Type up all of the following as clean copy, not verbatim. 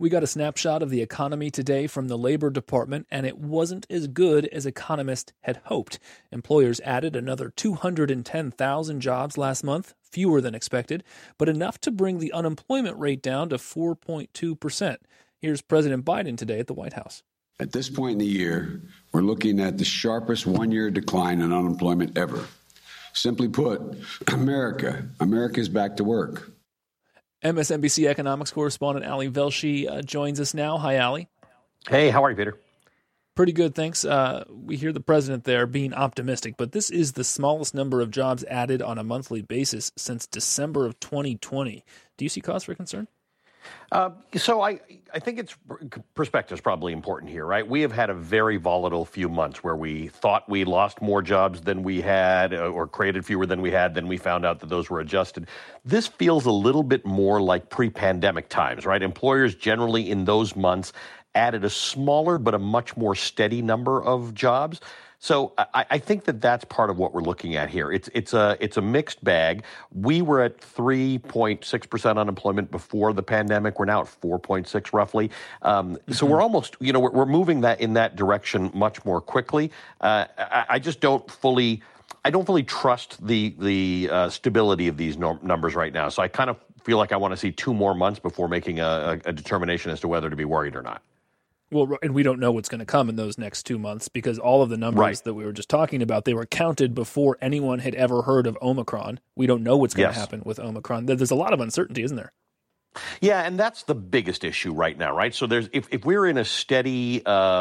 We got a snapshot of the economy today from the Labor Department, and it wasn't as good as economists had hoped. Employers added another 210,000 jobs last month, fewer than expected, but enough to bring the unemployment rate down to 4.2%. Here's President Biden today at the White House. At this point in the year, we're looking at the sharpest one-year decline in unemployment ever. Simply put, America is back to work. MSNBC economics correspondent Ali Velshi joins us now. Hi, Ali. Hey, how are you, Peter? Pretty good, thanks. We hear the president there being optimistic, but this is the smallest number of jobs added on a monthly basis since December of 2020. Do you see cause for concern? So I think perspective is probably important here, right? We have had a very volatile few months where we thought we lost more jobs than we had or created fewer than we had. Then we found out that those were adjusted. This feels a little bit more like pre-pandemic times, right? Employers generally in those months added a smaller but a much more steady number of jobs. So I think that that's part of what we're looking at here. It's a mixed bag. We were at 3.6% unemployment before the pandemic. We're now at 4.6 roughly. So we're almost, we're moving that in that direction much more quickly. I just don't fully trust the stability of these numbers right now. So I kind of feel like I want to see 2 more months before making a determination as to whether to be worried or not. Well, and we don't know what's going to come in those next 2 months because all of the numbers that we were just talking about, they were counted before anyone had ever heard of Omicron. We don't know what's going to happen with Omicron. There's a lot of uncertainty, isn't there? Yeah, and that's the biggest issue right now, right? So if we're in a steady,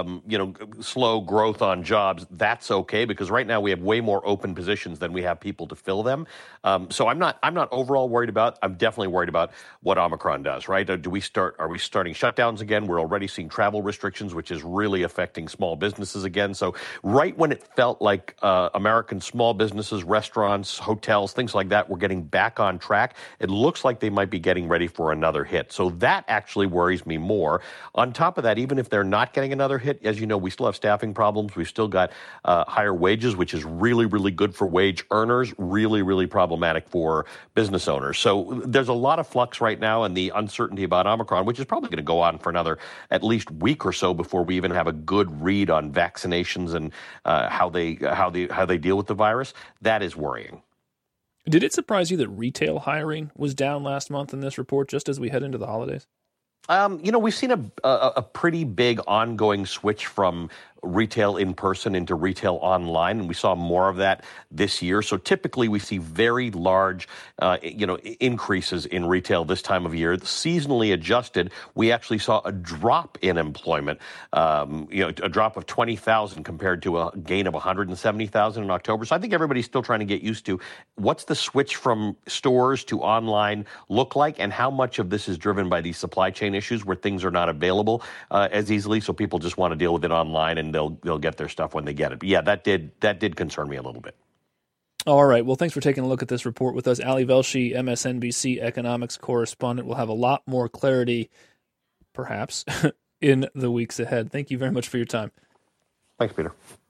slow growth on jobs, that's okay because right now we have way more open positions than we have people to fill them. So I'm not overall worried about. I'm definitely worried about what Omicron does, right? Are we starting shutdowns again? We're already seeing travel restrictions, which is really affecting small businesses again. So right when it felt like American small businesses, restaurants, hotels, things like that were getting back on track, it looks like they might be getting ready for another hit. So that actually worries me more. On top of that, even if they're not getting another hit, as you know, we still have staffing problems. We've still got higher wages, which is really, really good for wage earners, really, really problematic for business owners. So there's a lot of flux right now and the uncertainty about Omicron, which is probably going to go on for another at least week or so before we even have a good read on vaccinations and how they deal with the virus. That is worrying. Did it surprise you that retail hiring was down last month in this report just as we head into the holidays? We've seen a pretty big ongoing switch from retail in person into retail online, and we saw more of that this year. So typically we see very large, increases in retail this time of year. Seasonally adjusted, we actually saw a drop in employment, a drop of 20,000 compared to a gain of 170,000 in October. So I think everybody's still trying to get used to what's the switch from stores to online look like, and how much of this is driven by these supply chain issues where things are not available as easily. So people just want to deal with it online and they'll get their stuff when they get it. But yeah, that did concern me a little bit. All right. Well, thanks for taking a look at this report with us. Ali Velshi, MSNBC economics correspondent. We'll have a lot more clarity, perhaps, in the weeks ahead. Thank you very much for your time. Thanks, Peter.